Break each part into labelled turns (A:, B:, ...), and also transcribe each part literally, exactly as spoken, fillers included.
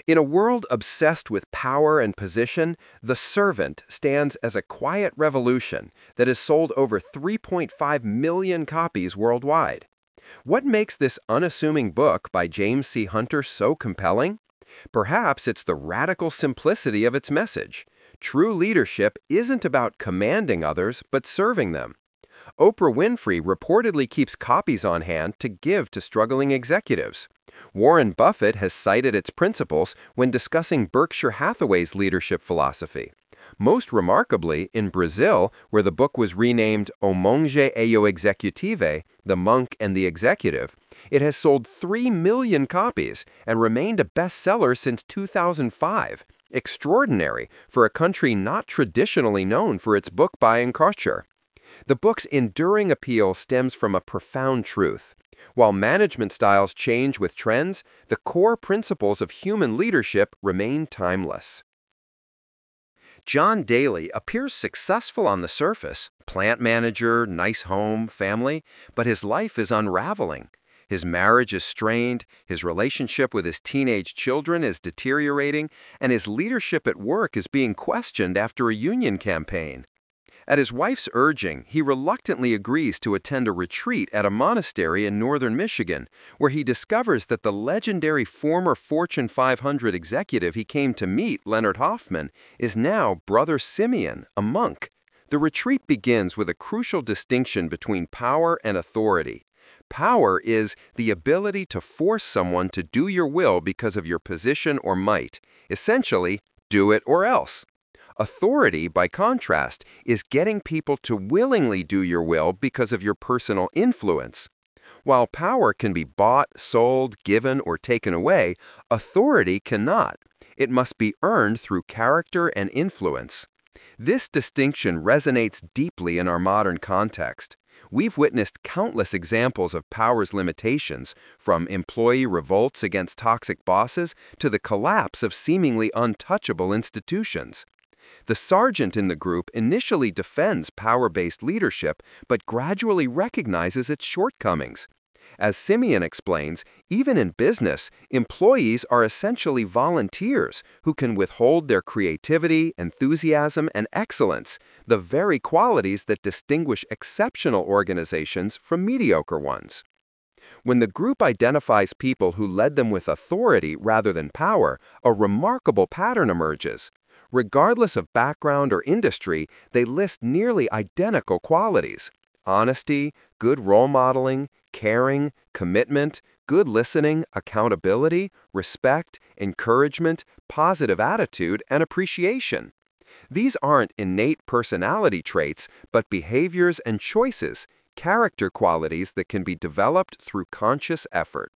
A: In a world obsessed with power and position, The Servant stands as a quiet revolution that has sold over three point five million copies worldwide. What makes this unassuming book by James C. Hunter so compelling? Perhaps it's the radical simplicity of its message. True leadership isn't about commanding others, but serving them. Oprah Winfrey reportedly keeps copies on hand to give to struggling executives. Warren Buffett has cited its principles when discussing Berkshire Hathaway's leadership philosophy. Most remarkably, in Brazil, where the book was renamed O Monge e o Executive, The Monk and the Executive, it has sold three million copies and remained a bestseller since two thousand five. Extraordinary for a country not traditionally known for its book-buying culture. The book's enduring appeal stems from a profound truth. While management styles change with trends, the core principles of human leadership remain timeless. John Daly appears successful on the surface, plant manager, nice home, family, but his life is unraveling. His marriage is strained, his relationship with his teenage children is deteriorating, and his leadership at work is being questioned after a union campaign. At his wife's urging, he reluctantly agrees to attend a retreat at a monastery in northern Michigan, where he discovers that the legendary former Fortune five hundred executive he came to meet, Leonard Hoffman, is now Brother Simeon, a monk. The retreat begins with a crucial distinction between power and authority. Power is the ability to force someone to do your will because of your position or might. Essentially, do it or else. Authority, by contrast, is getting people to willingly do your will because of your personal influence. While power can be bought, sold, given, or taken away, authority cannot. It must be earned through character and influence. This distinction resonates deeply in our modern context. We've witnessed countless examples of power's limitations, from employee revolts against toxic bosses to the collapse of seemingly untouchable institutions. The sergeant in the group initially defends power-based leadership, but gradually recognizes its shortcomings. As Simeon explains, even in business, employees are essentially volunteers who can withhold their creativity, enthusiasm, and excellence, the very qualities that distinguish exceptional organizations from mediocre ones. When the group identifies people who led them with authority rather than power, a remarkable pattern emerges. Regardless of background or industry, they list nearly identical qualities: honesty, good role modeling, caring, commitment, good listening, accountability, respect, encouragement, positive attitude, and appreciation. These aren't innate personality traits, but behaviors and choices, character qualities that can be developed through conscious effort.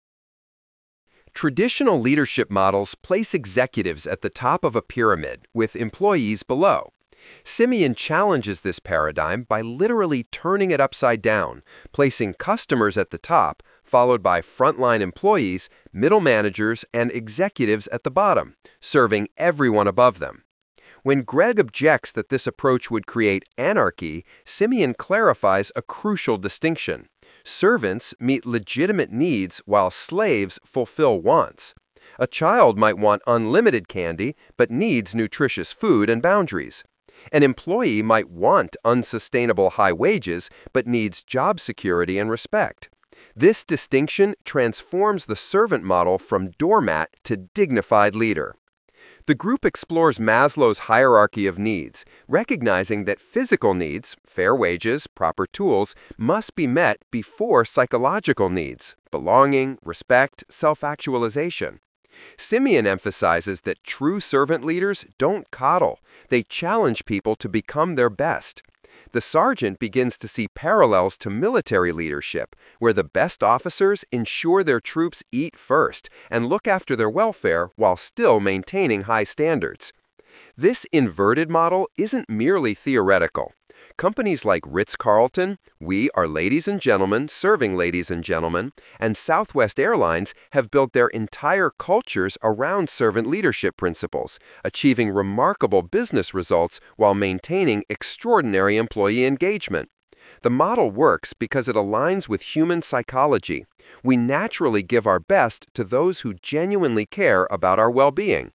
A: Traditional leadership models place executives at the top of a pyramid, with employees below. Simeon challenges this paradigm by literally turning it upside down, placing customers at the top, followed by frontline employees, middle managers, and executives at the bottom, serving everyone above them. When Greg objects that this approach would create anarchy, Simeon clarifies a crucial distinction. Servants meet legitimate needs while slaves fulfill wants. A child might want unlimited candy but needs nutritious food and boundaries. An employee might want unsustainable high wages but needs job security and respect. This distinction transforms the servant model from doormat to dignified leader. The group explores Maslow's hierarchy of needs, recognizing that physical needs, fair wages, proper tools, must be met before psychological needs, belonging, respect, self-actualization. Simeon emphasizes that true servant leaders don't coddle. They challenge people to become their best. The sergeant begins to see parallels to military leadership, where the best officers ensure their troops eat first and look after their welfare while still maintaining high standards. This inverted model isn't merely theoretical. Companies like Ritz-Carlton, We Are Ladies and Gentlemen Serving Ladies and Gentlemen, and Southwest Airlines have built their entire cultures around servant leadership principles, achieving remarkable business results while maintaining extraordinary employee engagement. The model works because it aligns with human psychology. We naturally give our best to those who genuinely care about our well-being.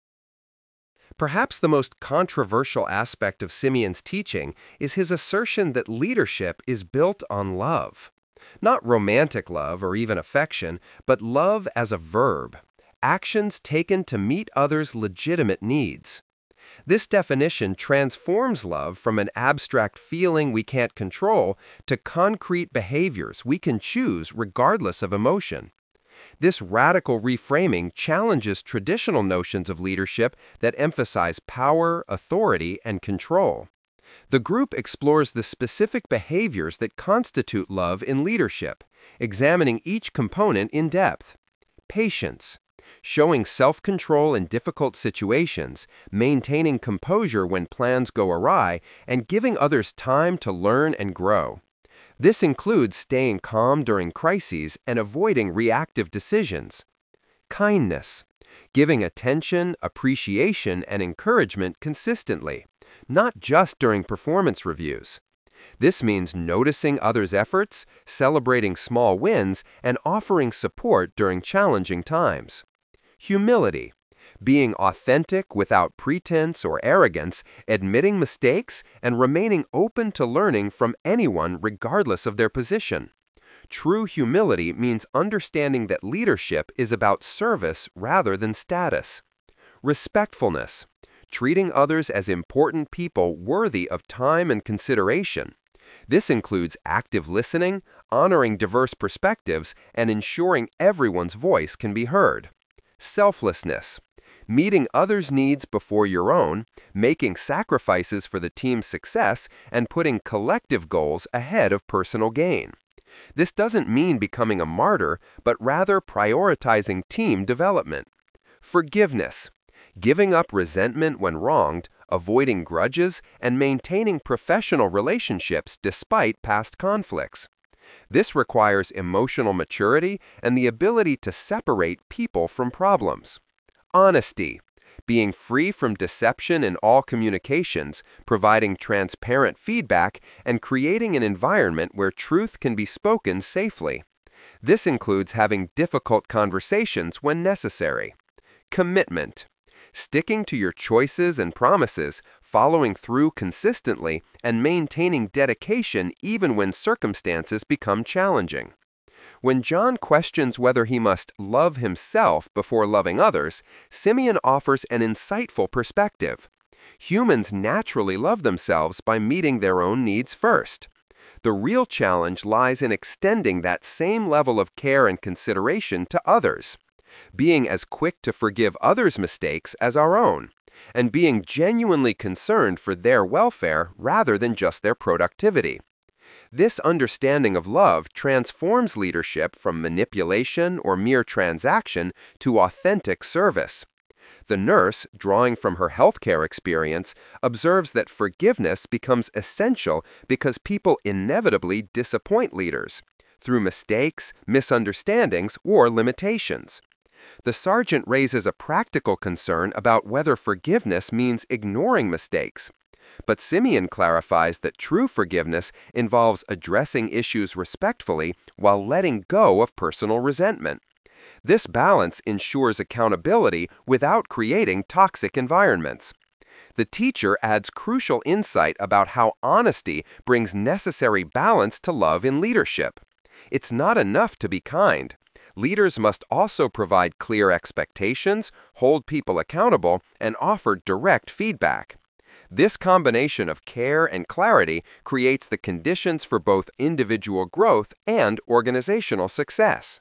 A: Perhaps the most controversial aspect of Simeon's teaching is his assertion that leadership is built on love. Not romantic love or even affection, but love as a verb, actions taken to meet others' legitimate needs. This definition transforms love from an abstract feeling we can't control to concrete behaviors we can choose regardless of emotion. This radical reframing challenges traditional notions of leadership that emphasize power, authority, and control. The group explores the specific behaviors that constitute love in leadership, examining each component in depth. Patience, showing self-control in difficult situations, maintaining composure when plans go awry, and giving others time to learn and grow. This includes staying calm during crises and avoiding reactive decisions. Kindness, giving attention, appreciation, and encouragement consistently, not just during performance reviews. This means noticing others' efforts, celebrating small wins, and offering support during challenging times. Humility, being authentic without pretense or arrogance, admitting mistakes, and remaining open to learning from anyone regardless of their position. True humility means understanding that leadership is about service rather than status. Respectfulness, treating others as important people worthy of time and consideration. This includes active listening, honoring diverse perspectives, and ensuring everyone's voice can be heard. Selflessness, meeting others' needs before your own, making sacrifices for the team's success, and putting collective goals ahead of personal gain. This doesn't mean becoming a martyr, but rather prioritizing team development. Forgiveness, giving up resentment when wronged, avoiding grudges, and maintaining professional relationships despite past conflicts. This requires emotional maturity and the ability to separate people from problems. Honesty, being free from deception in all communications, providing transparent feedback, and creating an environment where truth can be spoken safely. This includes having difficult conversations when necessary. Commitment, sticking to your choices and promises, following through consistently, and maintaining dedication even when circumstances become challenging. When John questions whether he must love himself before loving others, Simeon offers an insightful perspective. Humans naturally love themselves by meeting their own needs first. The real challenge lies in extending that same level of care and consideration to others, being as quick to forgive others' mistakes as our own, and being genuinely concerned for their welfare rather than just their productivity. This understanding of love transforms leadership from manipulation or mere transaction to authentic service. The nurse, drawing from her healthcare experience, observes that forgiveness becomes essential because people inevitably disappoint leaders through mistakes, misunderstandings, or limitations. The sergeant raises a practical concern about whether forgiveness means ignoring mistakes. But Simeon clarifies that true forgiveness involves addressing issues respectfully while letting go of personal resentment. This balance ensures accountability without creating toxic environments. The teacher adds crucial insight about how honesty brings necessary balance to love in leadership. It's not enough to be kind. Leaders must also provide clear expectations, hold people accountable, and offer direct feedback. This combination of care and clarity creates the conditions for both individual growth and organizational success.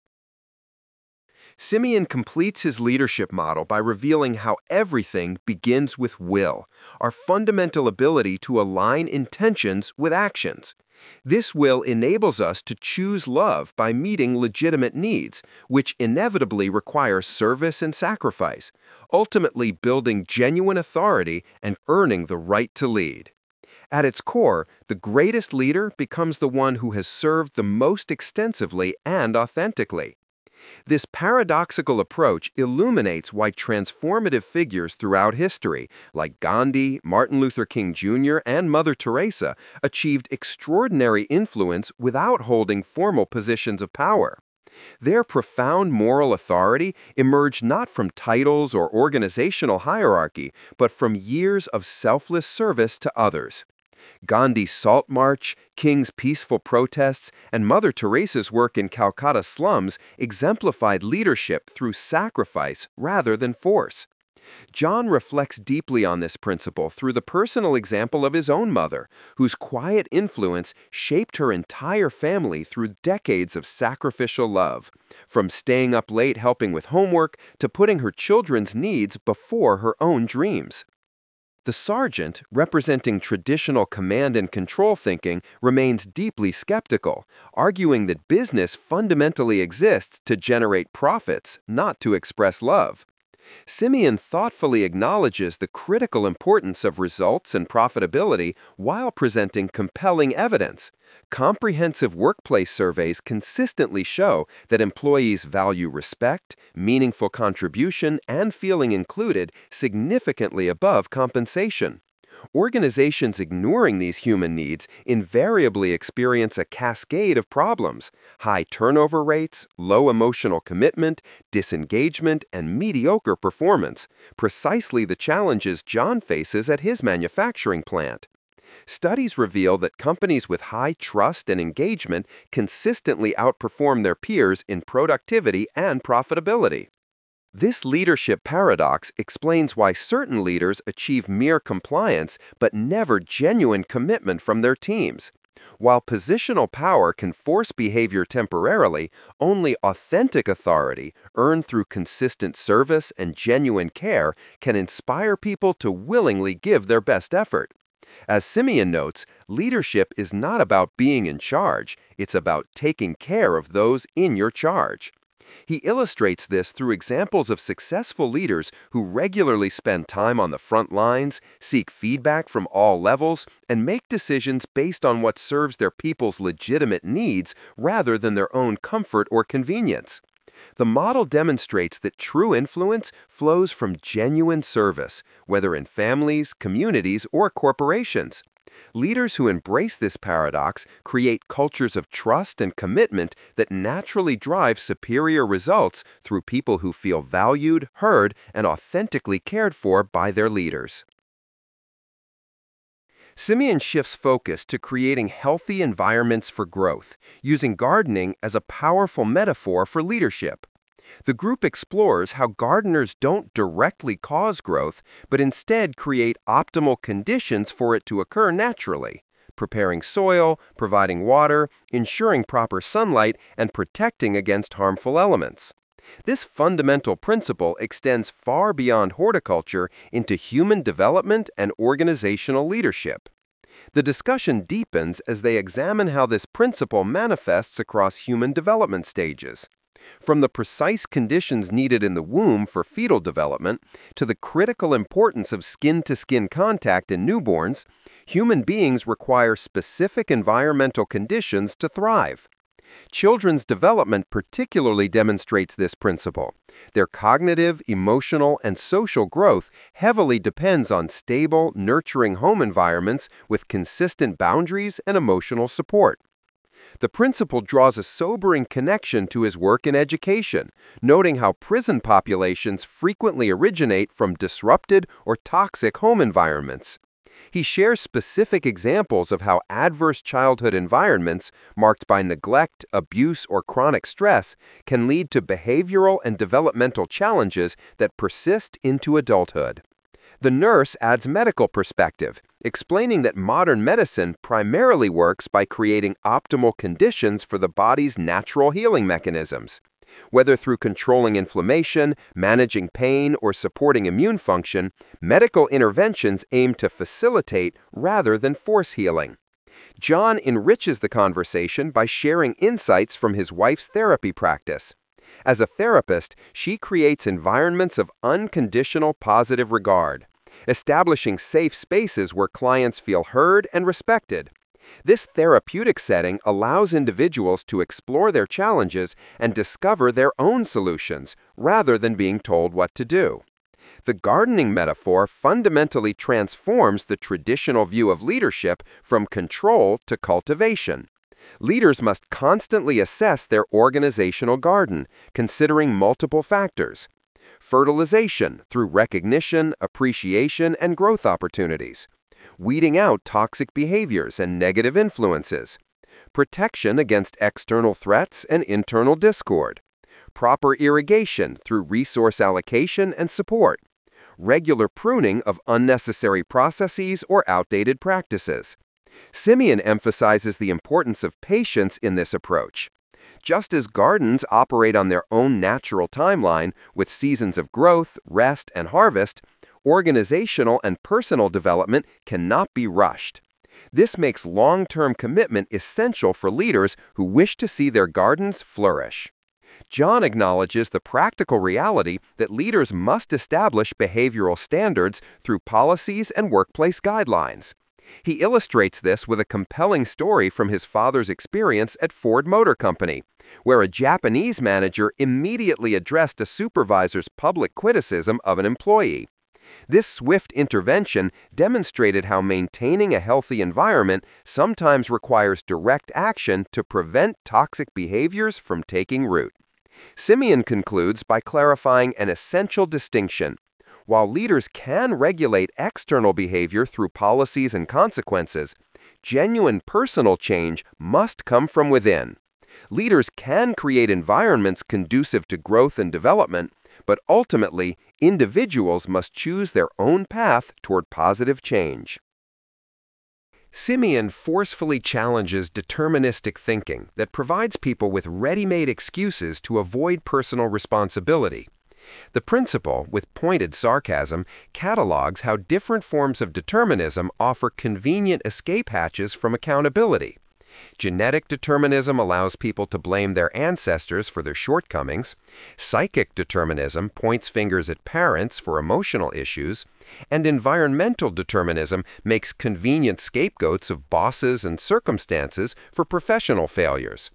A: Simeon completes his leadership model by revealing how everything begins with will, our fundamental ability to align intentions with actions. This will enables us to choose love by meeting legitimate needs, which inevitably require service and sacrifice, ultimately building genuine authority and earning the right to lead. At its core, the greatest leader becomes the one who has served the most extensively and authentically. This paradoxical approach illuminates why transformative figures throughout history, like Gandhi, Martin Luther King Junior, and Mother Teresa, achieved extraordinary influence without holding formal positions of power. Their profound moral authority emerged not from titles or organizational hierarchy, but from years of selfless service to others. Gandhi's Salt March, King's peaceful protests, and Mother Teresa's work in Calcutta slums exemplified leadership through sacrifice rather than force. John reflects deeply on this principle through the personal example of his own mother, whose quiet influence shaped her entire family through decades of sacrificial love, from staying up late helping with homework to putting her children's needs before her own dreams. The sergeant, representing traditional command and control thinking, remains deeply skeptical, arguing that business fundamentally exists to generate profits, not to express love. Simeon thoughtfully acknowledges the critical importance of results and profitability while presenting compelling evidence. Comprehensive workplace surveys consistently show that employees value respect, meaningful contribution, and feeling included significantly above compensation. Organizations ignoring these human needs invariably experience a cascade of problems: high turnover rates, low emotional commitment, disengagement, and mediocre performance, precisely the challenges John faces at his manufacturing plant. Studies reveal that companies with high trust and engagement consistently outperform their peers in productivity and profitability. This leadership paradox explains why certain leaders achieve mere compliance but never genuine commitment from their teams. While positional power can force behavior temporarily, only authentic authority, earned through consistent service and genuine care, can inspire people to willingly give their best effort. As Simeon notes, leadership is not about being in charge, it's about taking care of those in your charge. He illustrates this through examples of successful leaders who regularly spend time on the front lines, seek feedback from all levels, and make decisions based on what serves their people's legitimate needs rather than their own comfort or convenience. The model demonstrates that true influence flows from genuine service, whether in families, communities, or corporations. Leaders who embrace this paradox create cultures of trust and commitment that naturally drive superior results through people who feel valued, heard, and authentically cared for by their leaders. Simeon shifts focus to creating healthy environments for growth, using gardening as a powerful metaphor for leadership. The group explores how gardeners don't directly cause growth, but instead create optimal conditions for it to occur naturally, preparing soil, providing water, ensuring proper sunlight, and protecting against harmful elements. This fundamental principle extends far beyond horticulture into human development and organizational leadership. The discussion deepens as they examine how this principle manifests across human development stages. From the precise conditions needed in the womb for fetal development to the critical importance of skin-to-skin contact in newborns, human beings require specific environmental conditions to thrive. Children's development particularly demonstrates this principle. Their cognitive, emotional, and social growth heavily depends on stable, nurturing home environments with consistent boundaries and emotional support. The principle draws a sobering connection to his work in education, noting how prison populations frequently originate from disrupted or toxic home environments. He shares specific examples of how adverse childhood environments, marked by neglect, abuse, or chronic stress, can lead to behavioral and developmental challenges that persist into adulthood. The nurse adds medical perspective, explaining that modern medicine primarily works by creating optimal conditions for the body's natural healing mechanisms. Whether through controlling inflammation, managing pain, or supporting immune function, medical interventions aim to facilitate rather than force healing. John enriches the conversation by sharing insights from his wife's therapy practice. As a therapist, she creates environments of unconditional positive regard, establishing safe spaces where clients feel heard and respected. This therapeutic setting allows individuals to explore their challenges and discover their own solutions, rather than being told what to do. The gardening metaphor fundamentally transforms the traditional view of leadership from control to cultivation. Leaders must constantly assess their organizational garden, considering multiple factors: fertilization through recognition, appreciation, and growth opportunities; weeding out toxic behaviors and negative influences; protection against external threats and internal discord; proper irrigation through resource allocation and support; regular pruning of unnecessary processes or outdated practices. Simeon emphasizes the importance of patience in this approach. Just as gardens operate on their own natural timeline with seasons of growth, rest, and harvest, organizational and personal development cannot be rushed. This makes long-term commitment essential for leaders who wish to see their gardens flourish. John acknowledges the practical reality that leaders must establish behavioral standards through policies and workplace guidelines. He illustrates this with a compelling story from his father's experience at Ford Motor Company, where a Japanese manager immediately addressed a supervisor's public criticism of an employee. This swift intervention demonstrated how maintaining a healthy environment sometimes requires direct action to prevent toxic behaviors from taking root. Simeon concludes by clarifying an essential distinction. While leaders can regulate external behavior through policies and consequences, genuine personal change must come from within. Leaders can create environments conducive to growth and development, but ultimately, individuals must choose their own path toward positive change. Simeon forcefully challenges deterministic thinking that provides people with ready-made excuses to avoid personal responsibility. The principle, with pointed sarcasm, catalogs how different forms of determinism offer convenient escape hatches from accountability. Genetic determinism allows people to blame their ancestors for their shortcomings. Psychic determinism points fingers at parents for emotional issues. And environmental determinism makes convenient scapegoats of bosses and circumstances for professional failures.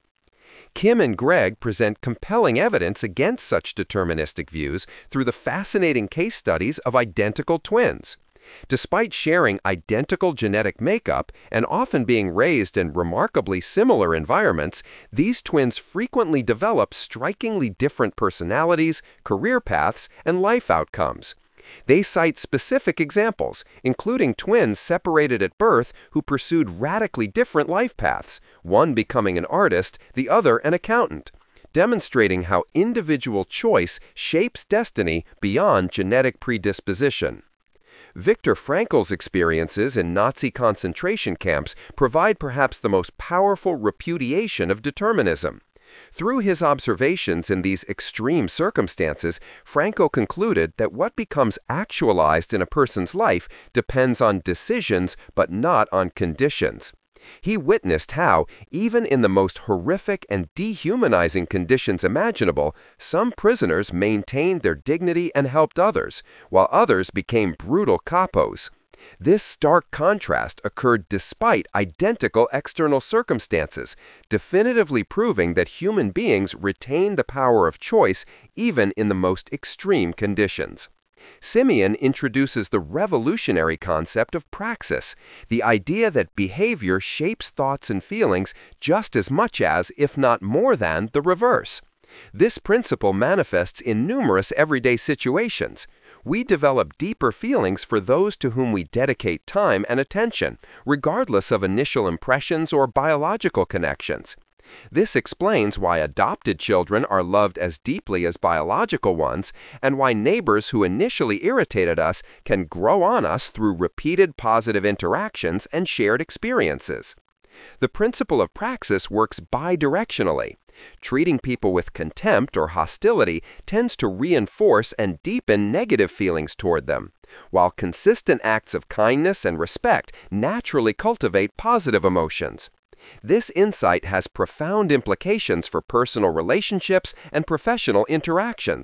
A: Kim and Greg present compelling evidence against such deterministic views through the fascinating case studies of identical twins. Despite sharing identical genetic makeup and often being raised in remarkably similar environments, these twins frequently develop strikingly different personalities, career paths, and life outcomes. They cite specific examples, including twins separated at birth who pursued radically different life paths, one becoming an artist, the other an accountant, demonstrating how individual choice shapes destiny beyond genetic predisposition. Viktor Frankl's experiences in Nazi concentration camps provide perhaps the most powerful repudiation of determinism. Through his observations in these extreme circumstances, Franco concluded that what becomes actualized in a person's life depends on decisions but not on conditions. He witnessed how, even in the most horrific and dehumanizing conditions imaginable, some prisoners maintained their dignity and helped others, while others became brutal capos. This stark contrast occurred despite identical external circumstances, definitively proving that human beings retain the power of choice even in the most extreme conditions. Simeon introduces the revolutionary concept of praxis, the idea that behavior shapes thoughts and feelings just as much as, if not more than, the reverse. This principle manifests in numerous everyday situations. We develop deeper feelings for those to whom we dedicate time and attention, regardless of initial impressions or biological connections. This explains why adopted children are loved as deeply as biological ones, and why neighbors who initially irritated us can grow on us through repeated positive interactions and shared experiences. The principle of praxis works bidirectionally. Treating people with contempt or hostility tends to reinforce and deepen negative feelings toward them, while consistent acts of kindness and respect naturally cultivate positive emotions. This insight has profound implications for personal relationships and professional interactions.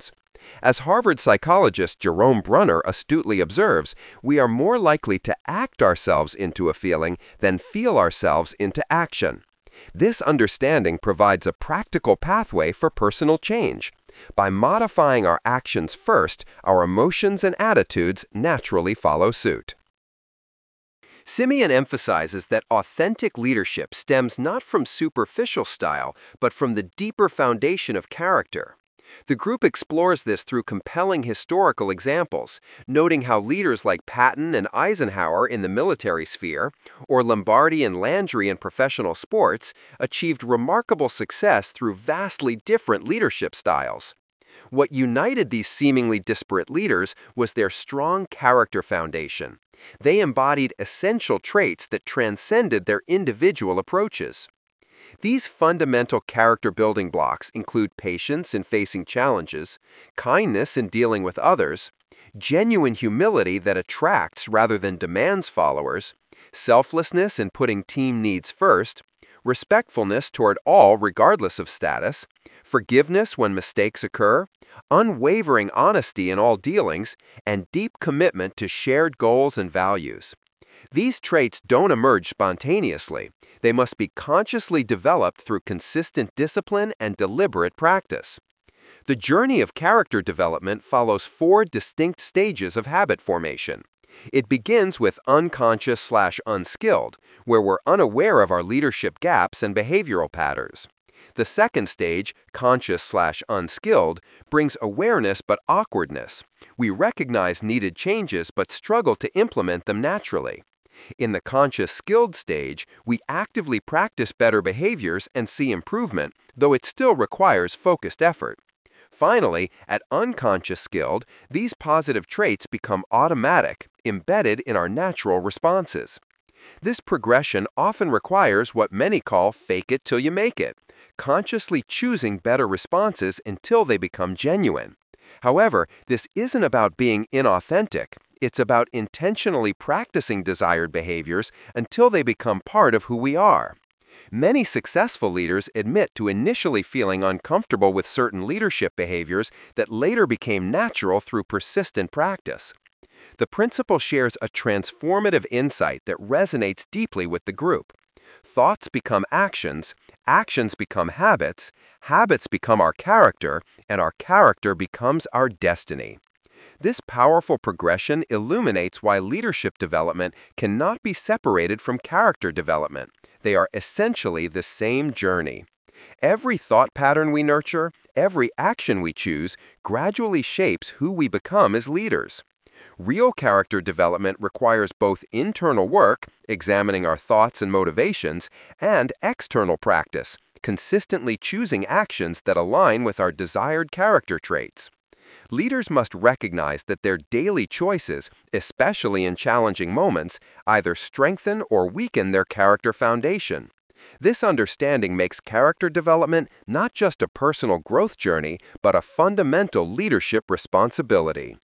A: As Harvard psychologist Jerome Brunner astutely observes, we are more likely to act ourselves into a feeling than feel ourselves into action. This understanding provides a practical pathway for personal change. By modifying our actions first, our emotions and attitudes naturally follow suit. Simeon emphasizes that authentic leadership stems not from superficial style, but from the deeper foundation of character. The group explores this through compelling historical examples, noting how leaders like Patton and Eisenhower in the military sphere, or Lombardi and Landry in professional sports, achieved remarkable success through vastly different leadership styles. What united these seemingly disparate leaders was their strong character foundation. They embodied essential traits that transcended their individual approaches. These fundamental character building blocks include patience in facing challenges, kindness in dealing with others, genuine humility that attracts rather than demands followers, selflessness in putting team needs first, respectfulness toward all regardless of status, forgiveness when mistakes occur, unwavering honesty in all dealings, and deep commitment to shared goals and values. These traits don't emerge spontaneously. They must be consciously developed through consistent discipline and deliberate practice. The journey of character development follows four distinct stages of habit formation. It begins with unconscious slash unskilled, where we're unaware of our leadership gaps and behavioral patterns. The second stage, conscious slash unskilled, brings awareness but awkwardness. We recognize needed changes but struggle to implement them naturally. In the conscious skilled stage, we actively practice better behaviors and see improvement, though it still requires focused effort. Finally, at unconscious skilled, these positive traits become automatic, embedded in our natural responses. This progression often requires what many call fake it till you make it, consciously choosing better responses until they become genuine. However, this isn't about being inauthentic. It's about intentionally practicing desired behaviors until they become part of who we are. Many successful leaders admit to initially feeling uncomfortable with certain leadership behaviors that later became natural through persistent practice. The principle shares a transformative insight that resonates deeply with the group. Thoughts become actions, actions become habits, habits become our character, and our character becomes our destiny. This powerful progression illuminates why leadership development cannot be separated from character development. They are essentially the same journey. Every thought pattern we nurture, every action we choose, gradually shapes who we become as leaders. Real character development requires both internal work, examining our thoughts and motivations, and external practice, consistently choosing actions that align with our desired character traits. Leaders must recognize that their daily choices, especially in challenging moments, either strengthen or weaken their character foundation. This understanding makes character development not just a personal growth journey, but a fundamental leadership responsibility.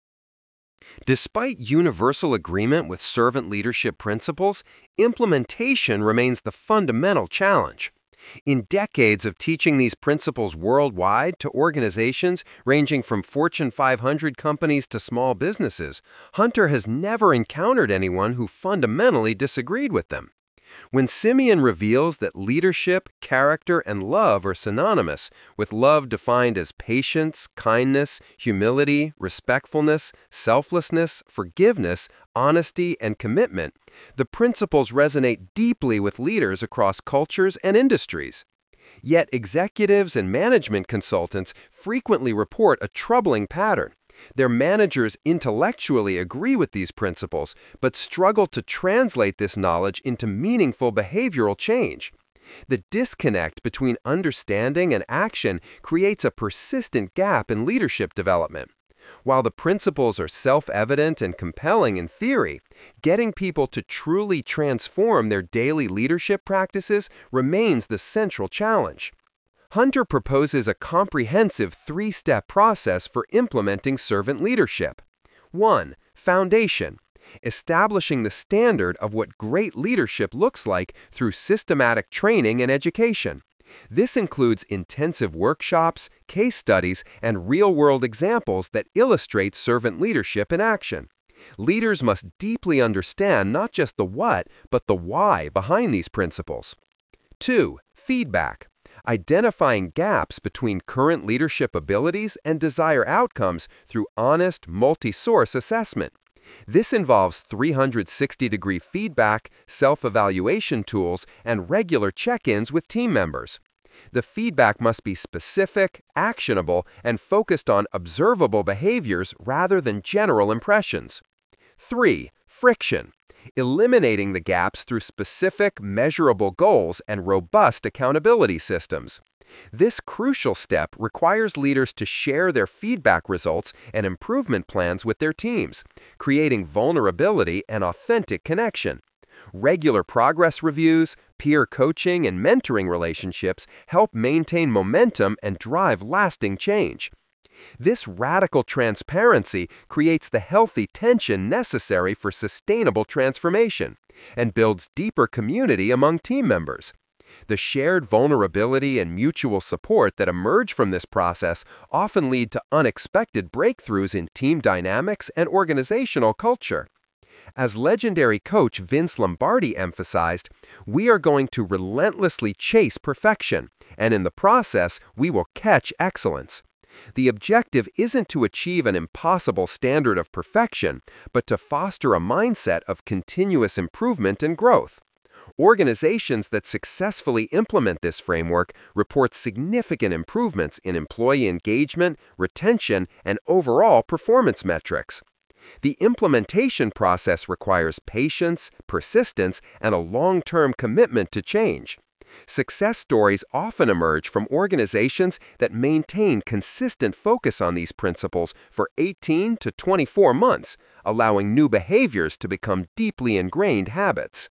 A: Despite universal agreement with servant leadership principles, implementation remains the fundamental challenge. In decades of teaching these principles worldwide to organizations ranging from Fortune five hundred companies to small businesses, Hunter has never encountered anyone who fundamentally disagreed with them. When Simeon reveals that leadership, character, and love are synonymous, with love defined as patience, kindness, humility, respectfulness, selflessness, forgiveness, honesty, and commitment, the principles resonate deeply with leaders across cultures and industries. Yet executives and management consultants frequently report a troubling pattern. Their managers intellectually agree with these principles, but struggle to translate this knowledge into meaningful behavioral change. The disconnect between understanding and action creates a persistent gap in leadership development. While the principles are self-evident and compelling in theory, getting people to truly transform their daily leadership practices remains the central challenge. Hunter proposes a comprehensive three-step process for implementing servant leadership. one. Foundation. Establishing the standard of what great leadership looks like through systematic training and education. This includes intensive workshops, case studies, and real-world examples that illustrate servant leadership in action. Leaders must deeply understand not just the what, but the why behind these principles. two. Feedback. Identifying gaps between current leadership abilities and desired outcomes through honest, multi-source assessment. This involves three hundred sixty degree feedback, self-evaluation tools, and regular check-ins with team members. The feedback must be specific, actionable, and focused on observable behaviors rather than general impressions. three. Friction. Eliminating the gaps through specific, measurable goals and robust accountability systems. This crucial step requires leaders to share their feedback results and improvement plans with their teams, creating vulnerability and authentic connection. Regular progress reviews, peer coaching, and mentoring relationships help maintain momentum and drive lasting change. This radical transparency creates the healthy tension necessary for sustainable transformation and builds deeper community among team members. The shared vulnerability and mutual support that emerge from this process often lead to unexpected breakthroughs in team dynamics and organizational culture. As legendary coach Vince Lombardi emphasized, we are going to relentlessly chase perfection, and in the process, we will catch excellence. The objective isn't to achieve an impossible standard of perfection, but to foster a mindset of continuous improvement and growth. Organizations that successfully implement this framework report significant improvements in employee engagement, retention, and overall performance metrics. The implementation process requires patience, persistence, and a long-term commitment to change. Success stories often emerge from organizations that maintain consistent focus on these principles for eighteen to twenty-four months, allowing new behaviors to become deeply ingrained habits.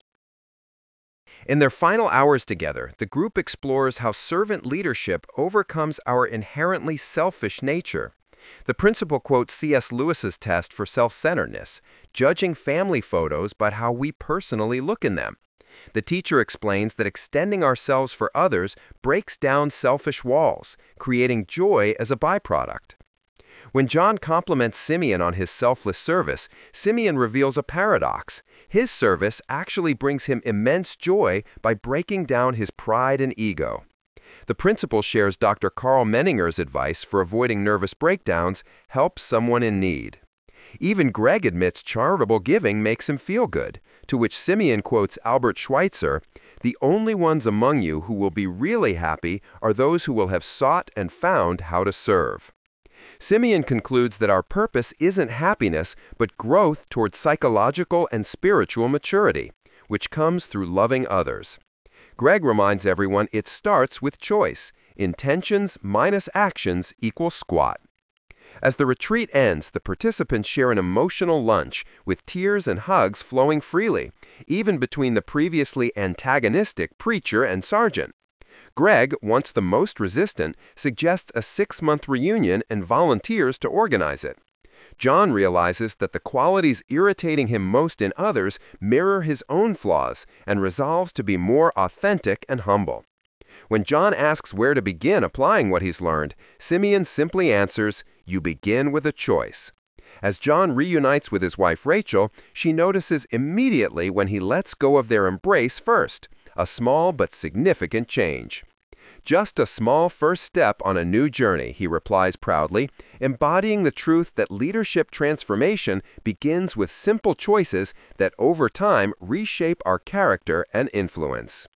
A: In their final hours together, the group explores how servant leadership overcomes our inherently selfish nature. The principal quotes C S Lewis's test for self-centeredness, judging family photos by how we personally look in them. The teacher explains that extending ourselves for others breaks down selfish walls, creating joy as a byproduct. When John compliments Simeon on his selfless service, Simeon reveals a paradox. His service actually brings him immense joy by breaking down his pride and ego. The principal shares Doctor Carl Menninger's advice for avoiding nervous breakdowns: help someone in need. Even Greg admits charitable giving makes him feel good, to which Simeon quotes Albert Schweitzer, "The only ones among you who will be really happy are those who will have sought and found how to serve." Simeon concludes that our purpose isn't happiness, but growth towards psychological and spiritual maturity, which comes through loving others. Greg reminds everyone it starts with choice. Intentions minus actions equals squat. As the retreat ends, the participants share an emotional lunch, with tears and hugs flowing freely, even between the previously antagonistic preacher and sergeant. Greg, once the most resistant, suggests a six-month reunion and volunteers to organize it. John realizes that the qualities irritating him most in others mirror his own flaws and resolves to be more authentic and humble. When John asks where to begin applying what he's learned, Simeon simply answers, "You begin with a choice." As John reunites with his wife Rachel, she notices immediately when he lets go of their embrace first, a small but significant change. "Just a small first step on a new journey," he replies proudly, embodying the truth that leadership transformation begins with simple choices that over time reshape our character and influence.